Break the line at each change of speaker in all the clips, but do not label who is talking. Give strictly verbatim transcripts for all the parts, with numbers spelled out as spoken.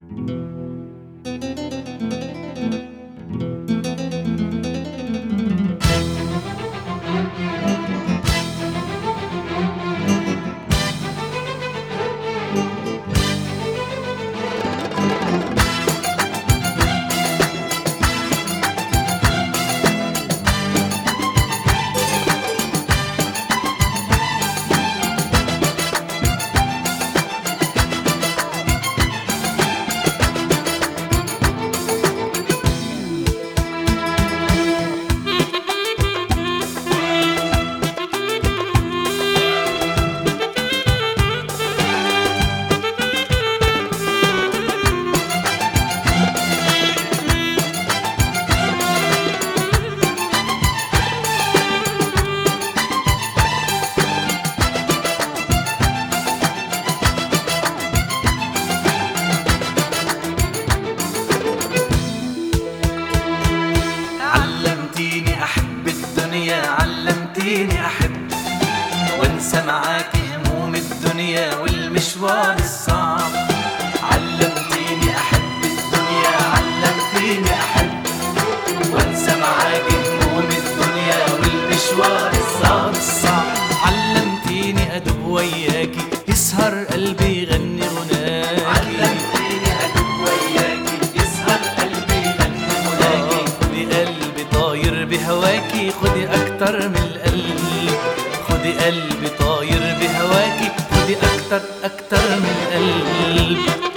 علمتيني أحب الدنيا، علمتيني أحب وانسى معاكي هموم الدنيا والمشوار الصعب. علمتيني أحب الدنيا، علمتيني أحب وانسى معاكي هموم الدنيا والمشوار الصعب الصعب. علمتيني أدوب وياكي يسهر قلبي يغني غناكي. علمتيني أدوب وياكي يسهر قلبي يغني غناكي. خدي قلبي طاير بهواكي، خدي أكتر من القلب. خدي قلبي طاير بهواكي، خدي أكتر أكتر من القلب.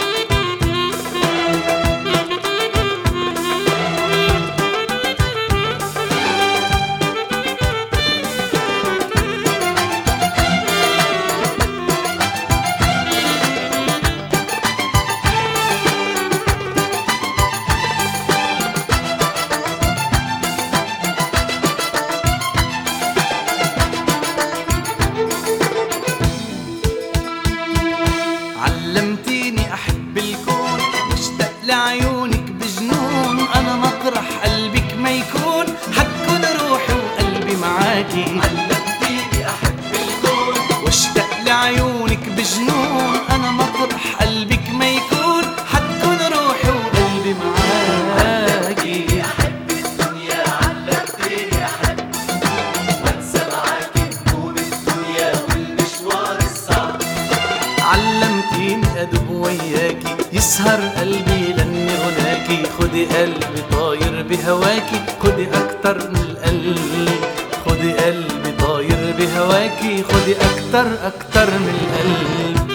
علمتيني أحب الكون واشتاق لعيونك بجنون. أنا مطرح قلبك ما يكون حكون روحي وقلبي معاكي. علمتيني أحب الكون واشتاق لعيونك بجنون. أنا مطرح قلبك ما يكون حكون روحي وقلبي معاكي. أحب الدنيا، علمتيني أحب وانسى معاكي هموم الدنيا والمشوار الصعب. علمتيني أدوب وياكي يسهر قلبي يغني غناكي. خدي قلبي طاير بهواكي، خدي أكتر من القلب. خدي قلبي طاير بهواكي، خدي أكتر أكتر من القلب.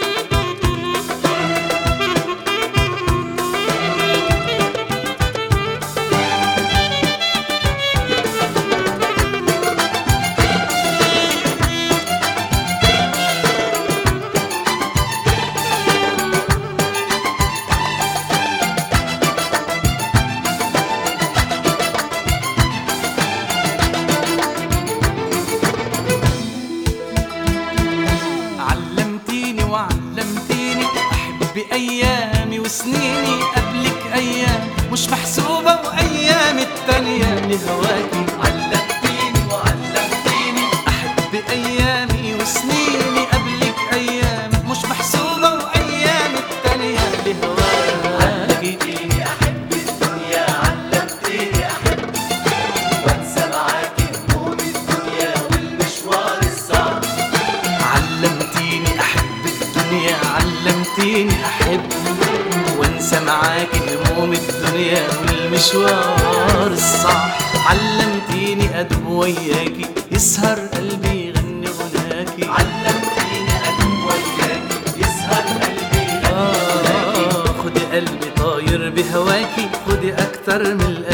وعلمتيني أحب أيامي وسنيني قبلك، أيام مش محسوبة وأيام التانية لهواكي. علمتيني وعلمتيني أحب أيامي وسنيني قبلك، أيام مش محسوبة وأيام التانية لهواكي. علمتيني أحب الدنيا، علمتيني أحب وانسى معاكي هموم الدنيا والمشوار الصعب. علمتيني أحب الدنيا، علمتيني أحب وانسى معاكي هموم الدنيا والمشوار الصعب. علمتيني أدوب وياكي يسهر قلبي يغني غناكي. علمتيني أدوب وياكي يسهر قلبي يغني غناكي. خدي قلبي طاير بهواكي، خدي أكتر من القلب.